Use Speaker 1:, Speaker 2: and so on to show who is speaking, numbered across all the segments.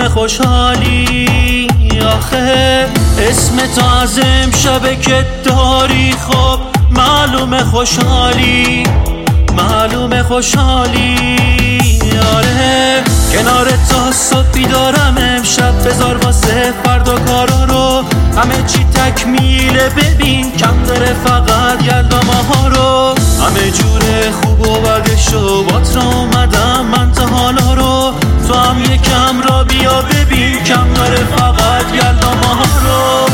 Speaker 1: خوشحالی. آخه اسم تو از امشب که داری خب معلومه خوشحالی، معلومه خوشحالی. آره کنار تا صبح بیدارم امشب، بذار واسه فردا کارا رو، همه چی تکمیله ببین کم داره فقط یلدا ماها رو. همه جور خوب و بدش و بات را اومدم من تا حالا رو، تو هم یکم را بیا ببین کم داره فقط یلدا ماها رو.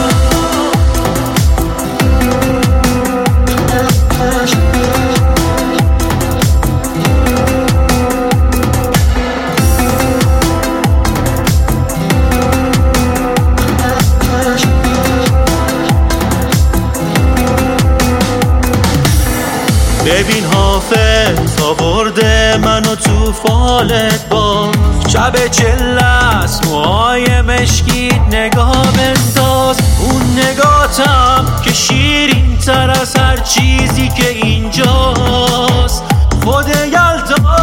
Speaker 1: ببین حافظ آورده منو تو فالت با شب چلست موهای مشکیت نگاه بنداز. اون نگاتم که شیرین تر از هر چیزی که اینجاست، خود یلدا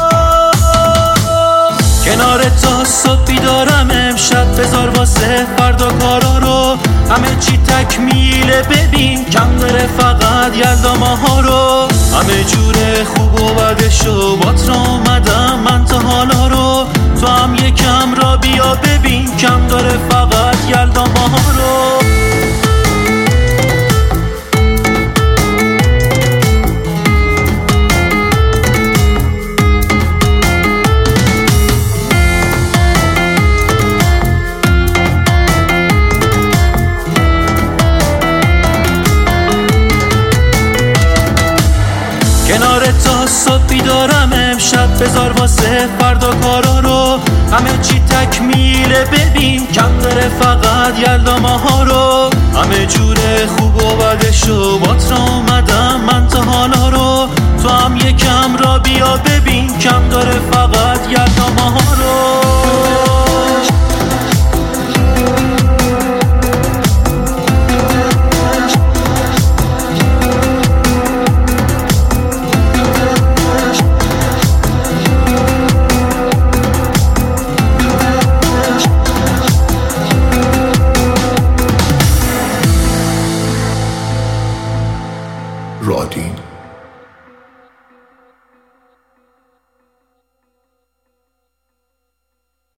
Speaker 1: کنار تا صبح بیدارم امشب، بذار واسه فردا کارا رو، همه چی تکمیله ببین کم داره فقط یلدا ماها رو. همه جور خوب و بدش و بات را اومدم من تا حالا رو، تو هم یکم را بیا ببین کم داره فقط یلدا ماها رو. کنار تا صبح بیدارم امشب، بذار واسه فردا کارا رو، همه چی تکمیله ببین کم داره فقط یلدا ماها رو. همه جور خوب و بدش و بات را اومدم من تا حالا رو، تو هم یکم را بیا ببین کم داره فقط یلدا ماها رو.
Speaker 2: رادین